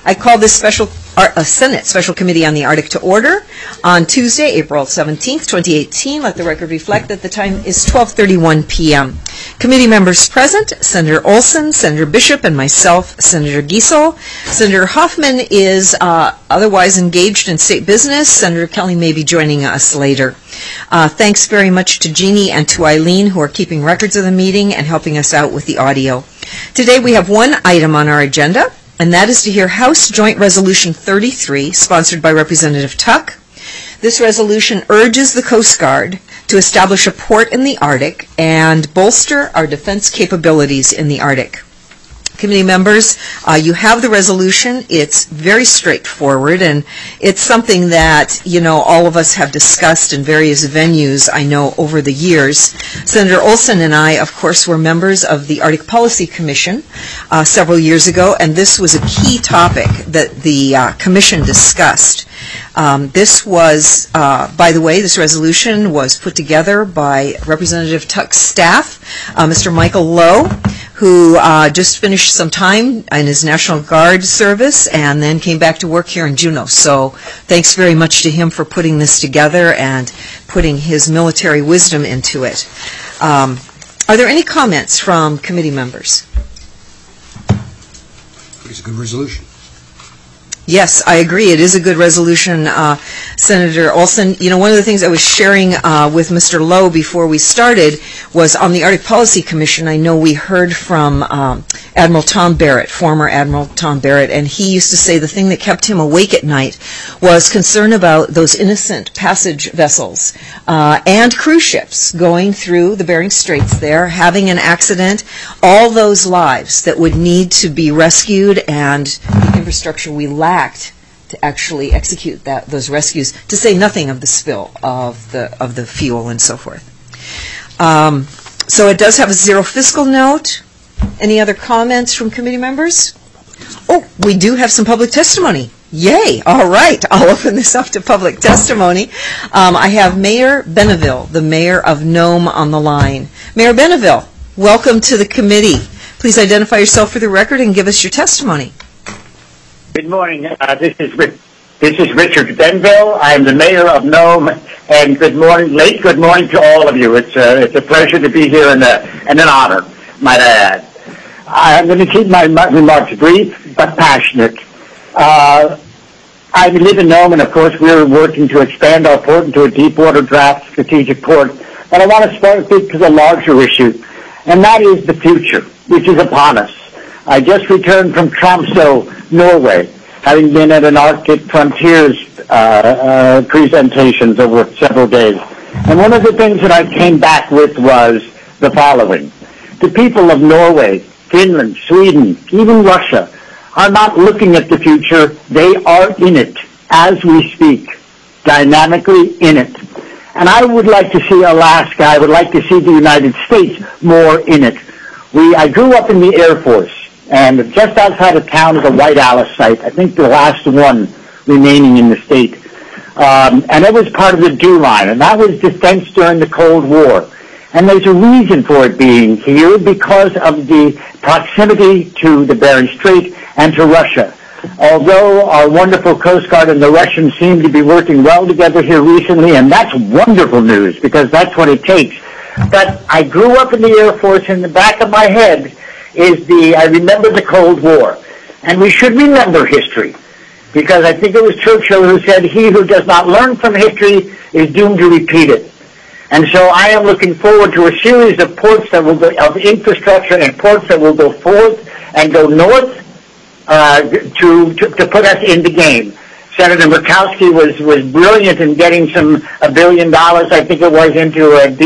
I call this Senate Special Committee on the Arctic to order on Tuesday, April 17th, 2018. Let the record reflect that the time is 12:31 p.m. Committee members present, Senator Olson, Senator Bishop, and myself, Senator Giesel. Senator Hoffman is otherwise engaged in state business. Senator Kelly may be joining us later. Thanks very much to Jeannie and to Eileen, who are keeping records of the meeting and helping us out with the audio. Today we have one item on our agenda, and that is to hear House Joint Resolution 33, sponsored by Representative Tuck. This resolution urges the Coast Guard to establish a port in the Arctic and bolster our defense capabilities in the Arctic. Committee members, you have the resolution. It's very straightforward, and it's something that, all of us have discussed in various venues, I know, over the years. Senator Olson and I, of course, were members of the Arctic Policy Commission several years ago, and this was a key topic that the Commission discussed. This was, by the way, this resolution was put together by Representative Tuck's staff, Mr. Michael Lowe, who just finished some time in his National Guard service and then came back to work here in Juneau. So thanks very much to him for putting this together and putting his military wisdom into it. Are there any comments from committee members? It's a good resolution. Yes, I agree. It is a good resolution, Senator Olson. One of the things I was sharing with Mr. Lowe before we started was on the Arctic Policy Commission. I know we heard from Admiral Tom Barrett, former Admiral Tom Barrett, and he used to say the thing that kept him awake at night was concern about those innocent passage vessels and cruise ships going through the Bering Straits there, having an accident, all those lives that would need to be rescued and the infrastructure we lacked to actually execute those rescues, to say nothing of the spill of the fuel and so forth. So it does have a zero fiscal note. Any other comments from committee members? Oh, we do have some public testimony. Yay! All right, I'll open this up to public testimony. I have Mayor Benneville, the mayor of Nome, on the line. Mayor Benneville, welcome to the committee. Please identify yourself for the record and give us your testimony. Good morning. This is Richard Benville. I'm the mayor of Nome, and good morning to all of you. It's a pleasure to be here and an honor, might I add. I'm going to keep my remarks brief but passionate. I live in Nome, and of course we're working to expand our port into a deep water draft strategic port. But I want to speak to the larger issue, and that is the future, which is upon us. I just returned from Tromsø, Norway, having been at an Arctic Frontiers presentations over several days. And one of the things that I came back with was the following. The people of Norway, Finland, Sweden, even Russia, are not looking at the future. They are in it as we speak, dynamically in it. And I would like to see Alaska, I would like to see the United States more in it. I grew up in the Air Force. And just outside of town is a White Alice site, I think the last one remaining in the state. And it was part of the DEW line, and that was defense during the Cold War. And there's a reason for it being here because of the proximity to the Bering Strait and to Russia. Although our wonderful Coast Guard and the Russians seem to be working well together here recently, and that's wonderful news because that's what it takes. But I grew up in the Air Force. In the back of my head I remember the Cold War. And we should remember history, because I think it was Churchill who said, he who does not learn from history is doomed to repeat it. And so I am looking forward to a series of ports that will go, of infrastructure and ports that will go forth and go north to put us in the game. Senator Murkowski was brilliant in getting $1 billion, I think it was, into a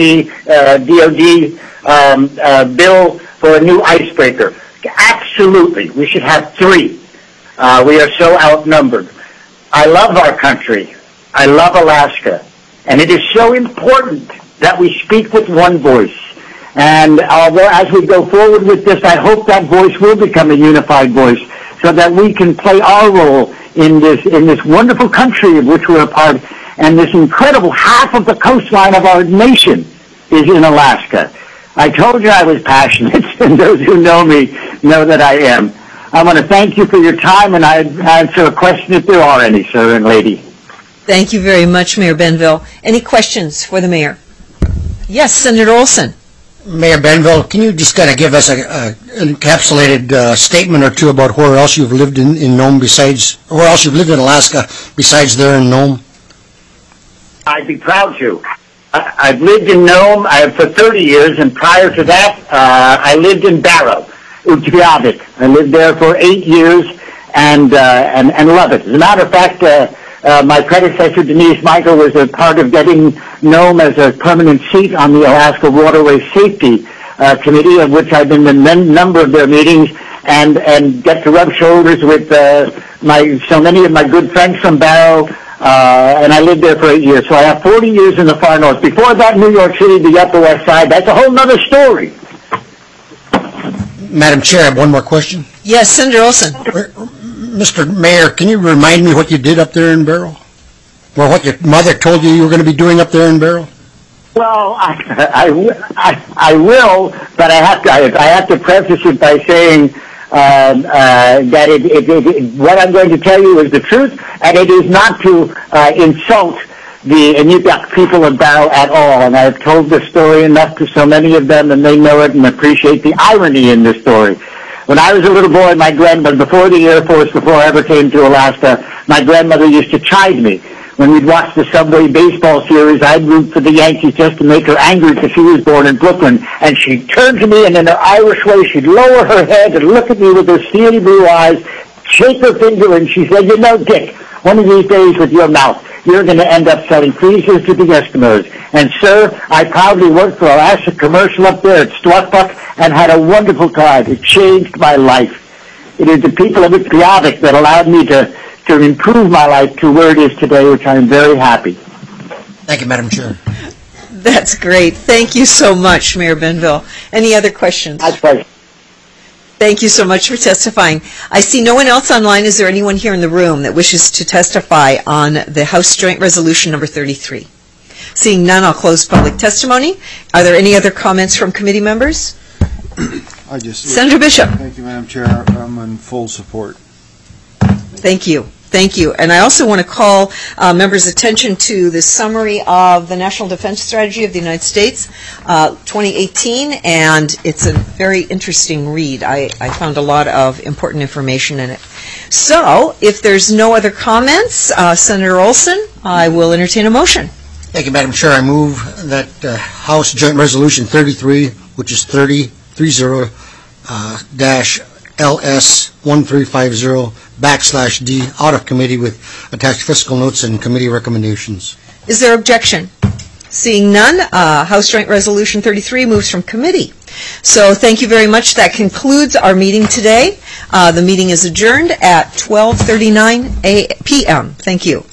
DOD bill for a new icebreaker. Absolutely. We should have 3. We are so outnumbered. I love our country. I love Alaska. And it is so important that we speak with one voice. And as we go forward with this, I hope that voice will become a unified voice so that we can play our role in this wonderful country of which we're a part. And this incredible half of the coastline of our nation is in Alaska. I told you I was passionate, and those who know me know that I am. I want to thank you for your time, and I answer a question if there are any, sir and lady. Thank you very much, Mayor Benville. Any questions for the mayor? Yes, Senator Olson. Mayor Benville, can you just kind of give us an encapsulated statement or two about where else you've lived in Nome where else you've lived in Alaska besides there in Nome? I'd be proud to. I've lived in Nome for 30 years, and prior to that, I lived in Barrow, Utqiagvik. I lived there for 8 years and love it. As a matter of fact, my predecessor, Denise Michael, was a part of getting Nome as a permanent seat on the Alaska Waterway Safety Committee, of which I've been in a number of their meetings, and get to rub shoulders with so many of my good friends from Barrow. And I lived there for 8 years. So I have 40 years in the far north. Before that, New York City, the Upper West Side, that's a whole other story. Madam Chair, I have one more question. Yes, Senator Olson. Mr. Mayor, can you remind me what you did up there in Barrow? Or what your mother told you were going to be doing up there in Barrow? Well, I will, but I have to preface it by saying that what I'm going to tell you is the truth, and it is not to insult the Inupiaq people of Barrow at all. And I've told this story enough to so many of them, and they know it and appreciate the irony in this story. When I was a little boy, my grandmother, before the Air Force, before I ever came to Alaska, my grandmother used to chide me. When we'd watch the Subway baseball series, I'd root for the Yankees just to make her angry because she was born in Brooklyn. And she'd turn to me, and in her Irish way, she'd lower her head and look at me with her steely blue eyes, shake her finger, and she said, "You know, Dick, one of these days with your mouth, you're going to end up selling freezers to the Eskimos." And, sir, I proudly worked for Alaska Commercial up there at Stortbuck and had a wonderful time. It changed my life. It is the people of Utqiagvik that allowed me to improve my life to where it is today, which I am very happy. Thank you, Madam Chair. That's great. Thank you so much, Mayor Benville. Any other questions? My pleasure. Thank you so much for testifying. I see no one else online. Is there anyone here in the room that wishes to testify on the House Joint Resolution number 33? Seeing none, I'll close public testimony. Are there any other comments from committee members? Senator Bishop. Thank you, Madam Chair. I'm in full support. Thank you. Thank you. And I also want to call members' attention to the summary of the National Defense Strategy of the United States 2018, and it's a very interesting read. I found a lot of important information in it. So, if there's no other comments, Senator Olson, I will entertain a motion. Thank you, Madam Chair. I move that House Joint Resolution 33, which is 30-LS1350/D, out of committee with attached fiscal notes and committee recommendations. Is there objection? Seeing none, House Joint Resolution 33 moves from committee. So thank you very much. That concludes our meeting today. The meeting is adjourned at 12:39 p.m. Thank you.